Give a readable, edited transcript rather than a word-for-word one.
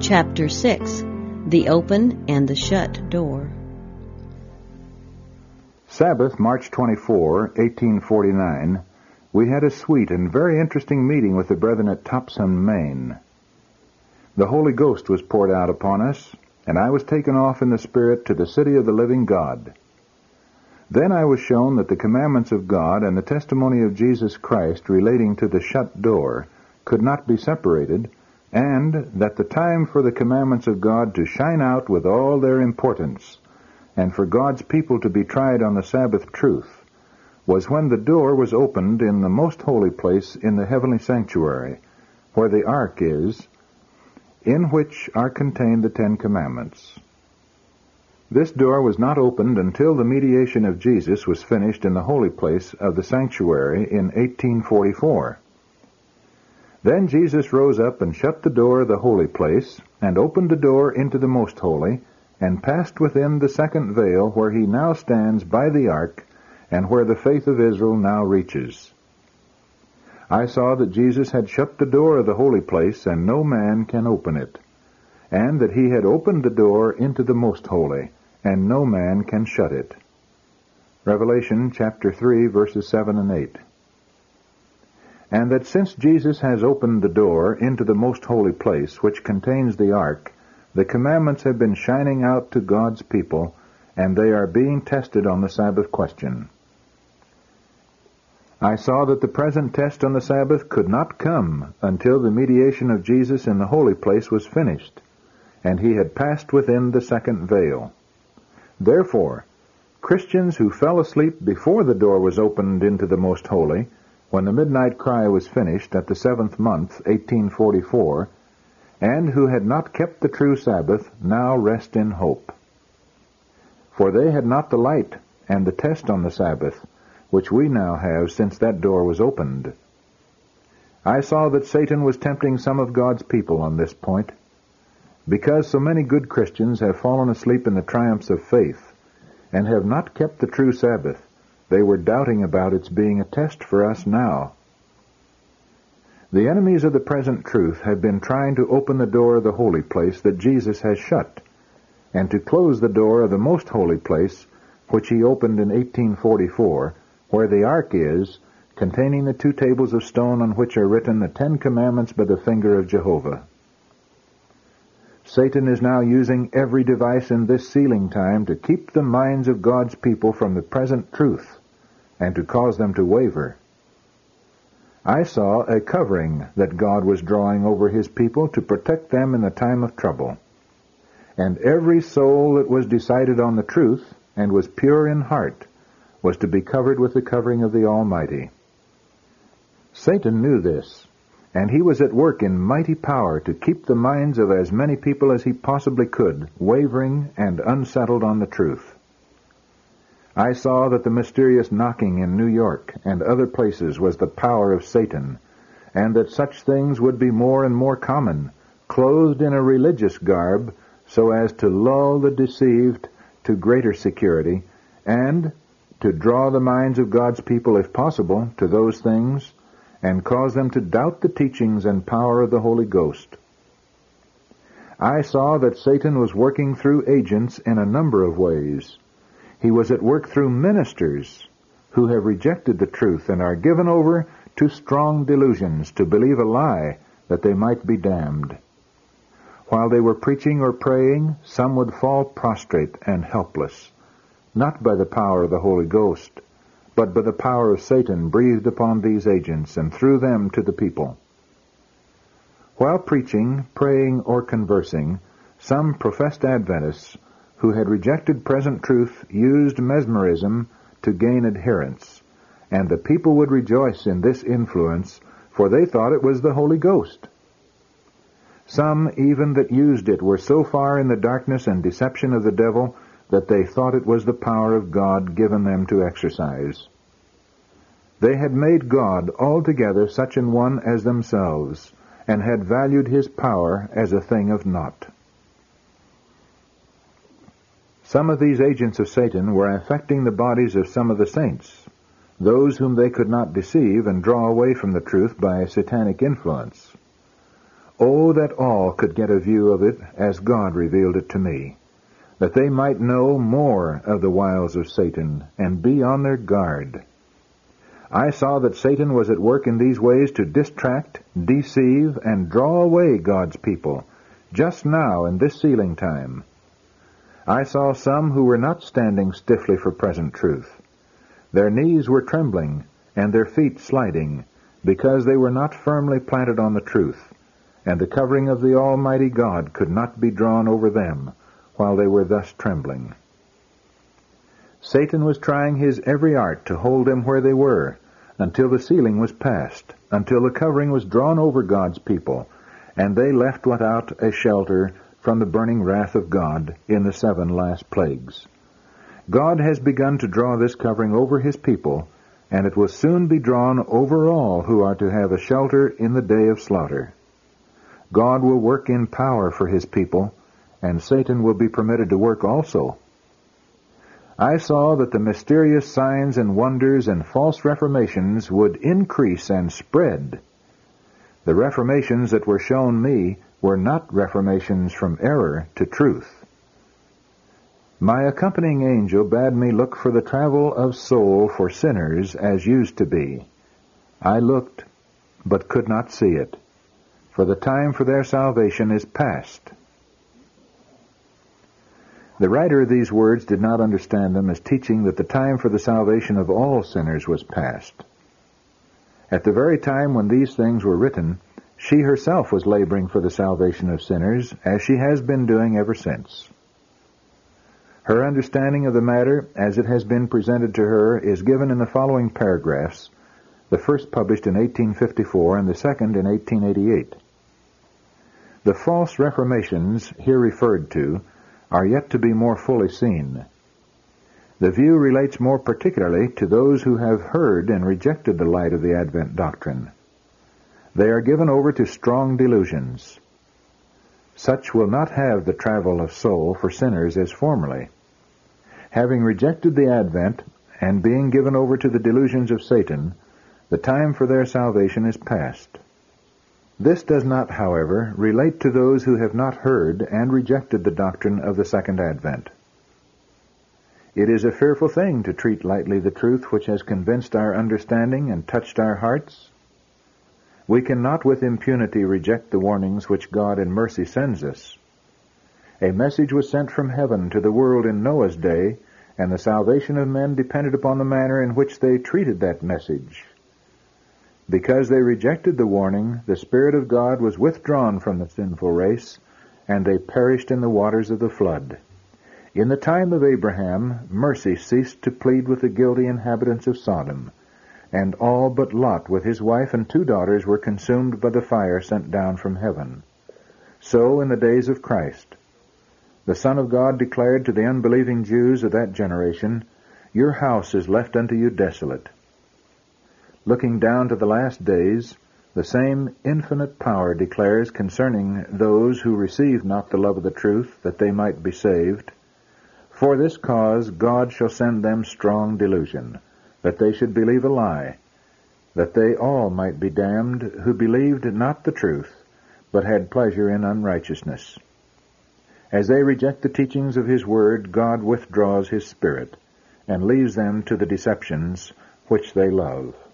Chapter 6. The Open and the Shut Door. Sabbath, March 24, 1849, we had a sweet and very interesting meeting with the brethren at Topsham, Maine. The Holy Ghost was poured out upon us, and I was taken off in the Spirit to the city of the living God. Then I was shown that the commandments of God and the testimony of Jesus Christ relating to the shut door could not be separated, and that the time for the commandments of God to shine out with all their importance, and for God's people to be tried on the Sabbath truth, was when the door was opened in the most holy place in the heavenly sanctuary, where the ark is, in which are contained the 10 Commandments. This door was not opened until the mediation of Jesus was finished in the holy place of the sanctuary in 1844. Then Jesus rose up and shut the door of the holy place, and opened the door into the most holy, and passed within the second veil where he now stands by the ark, and where the faith of Israel now reaches. I saw that Jesus had shut the door of the holy place, and no man can open it, and that he had opened the door into the most holy, and no man can shut it. Revelation chapter 3, verses 7 and 8. And that since Jesus has opened the door into the most holy place, which contains the ark, the commandments have been shining out to God's people, and they are being tested on the Sabbath question. I saw that the present test on the Sabbath could not come until the mediation of Jesus in the holy place was finished, and he had passed within the second veil. Therefore, Christians who fell asleep before the door was opened into the most holy, when the midnight cry was finished at the 7th month, 1844, and who had not kept the true Sabbath, now rest in hope. For they had not the light and the test on the Sabbath, which we now have since that door was opened. I saw that Satan was tempting some of God's people on this point. Because so many good Christians have fallen asleep in the triumphs of faith, and have not kept the true Sabbath, they were doubting about its being a test for us now. The enemies of the present truth have been trying to open the door of the holy place that Jesus has shut, and to close the door of the most holy place, which he opened in 1844, where the ark is, containing the 2 tables of stone on which are written the 10 Commandments by the finger of Jehovah. Satan is now using every device in this sealing time to keep the minds of God's people from the present truth, and to cause them to waver. I saw a covering that God was drawing over his people to protect them in the time of trouble. And every soul that was decided on the truth, and was pure in heart, was to be covered with the covering of the Almighty. Satan knew this, and he was at work in mighty power to keep the minds of as many people as he possibly could wavering and unsettled on the truth. I saw that the mysterious knocking in New York and other places was the power of Satan, and that such things would be more and more common, clothed in a religious garb, so as to lull the deceived to greater security, and to draw the minds of God's people, if possible, to those things, and cause them to doubt the teachings and power of the Holy Ghost. I saw that Satan was working through agents in a number of ways. He was at work through ministers who have rejected the truth and are given over to strong delusions to believe a lie that they might be damned. While they were preaching or praying, some would fall prostrate and helpless, not by the power of the Holy Ghost, but by the power of Satan breathed upon these agents and through them to the people. While preaching, praying, or conversing, some professed Adventists who had rejected present truth used mesmerism to gain adherents, and the people would rejoice in this influence, for they thought it was the Holy Ghost. Some even that used it were so far in the darkness and deception of the devil that they thought it was the power of God given them to exercise. They had made God altogether such an one as themselves, and had valued his power as a thing of naught. Some of these agents of Satan were affecting the bodies of some of the saints, those whom they could not deceive and draw away from the truth by a satanic influence. Oh, that all could get a view of it as God revealed it to me, that they might know more of the wiles of Satan and be on their guard. I saw that Satan was at work in these ways to distract, deceive, and draw away God's people, just now in this sealing time. I saw some who were not standing stiffly for present truth. Their knees were trembling, and their feet sliding, because they were not firmly planted on the truth, and the covering of the Almighty God could not be drawn over them while they were thus trembling. Satan was trying his every art to hold them where they were, until the sealing was passed, until the covering was drawn over God's people, and they left without a shelter from the burning wrath of God in the 7 last plagues. God has begun to draw this covering over his people, and it will soon be drawn over all who are to have a shelter in the day of slaughter. God will work in power for his people, and Satan will be permitted to work also. I saw that the mysterious signs and wonders and false reformations would increase and spread. The reformations that were shown me were not reformations from error to truth. My accompanying angel bade me look for the travel of soul for sinners as used to be. I looked, but could not see it, for the time for their salvation is past. The writer of these words did not understand them as teaching that the time for the salvation of all sinners was past. At the very time when these things were written, she herself was laboring for the salvation of sinners, as she has been doing ever since. Her understanding of the matter, as it has been presented to her, is given in the following paragraphs, the first published in 1854 and the second in 1888. The false reformations here referred to are yet to be more fully seen. The view relates more particularly to those who have heard and rejected the light of the Advent doctrine. They are given over to strong delusions. Such will not have the travel of soul for sinners as formerly. Having rejected the Advent and being given over to the delusions of Satan, the time for their salvation is past. This does not, however, relate to those who have not heard and rejected the doctrine of the Second Advent. It is a fearful thing to treat lightly the truth which has convinced our understanding and touched our hearts. We cannot with impunity reject the warnings which God in mercy sends us. A message was sent from heaven to the world in Noah's day, and the salvation of men depended upon the manner in which they treated that message. Because they rejected the warning, the Spirit of God was withdrawn from the sinful race, and they perished in the waters of the flood. In the time of Abraham, mercy ceased to plead with the guilty inhabitants of Sodom, and all but Lot with his wife and 2 daughters were consumed by the fire sent down from heaven. So in the days of Christ, the Son of God declared to the unbelieving Jews of that generation, "Your house is left unto you desolate." Looking down to the last days, the same infinite power declares concerning those who receive not the love of the truth, that they might be saved, "For this cause God shall send them strong delusion, that they should believe a lie, that they all might be damned who believed not the truth, but had pleasure in unrighteousness." As they reject the teachings of His Word, God withdraws His Spirit, and leaves them to the deceptions which they love.